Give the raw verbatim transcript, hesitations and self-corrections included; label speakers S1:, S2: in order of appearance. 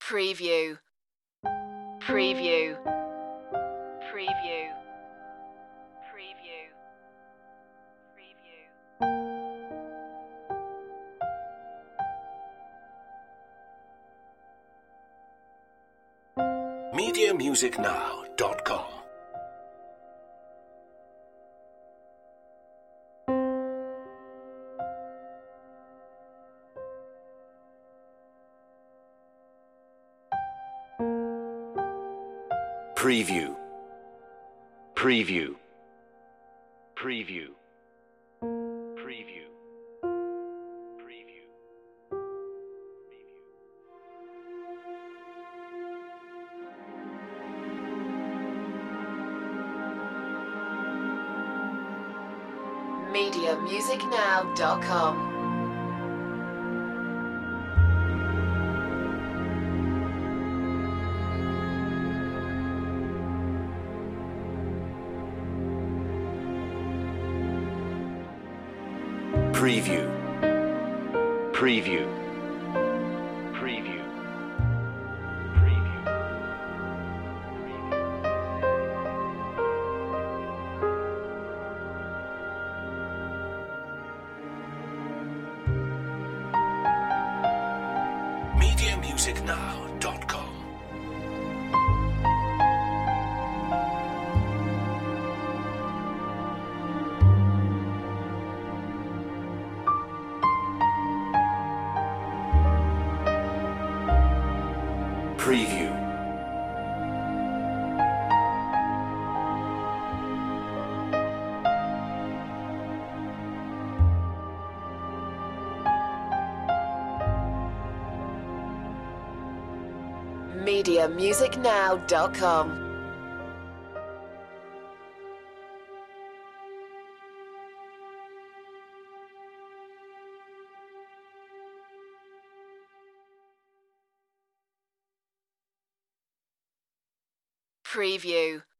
S1: Preview. Preview. Preview. Preview. Preview.
S2: media music now dot com. Preview. Preview. Preview. Preview. Preview.
S1: media music now dot com.
S2: Preview. Preview. Preview. Preview. media music now dot com. Preview.
S1: media music now dot com. Preview.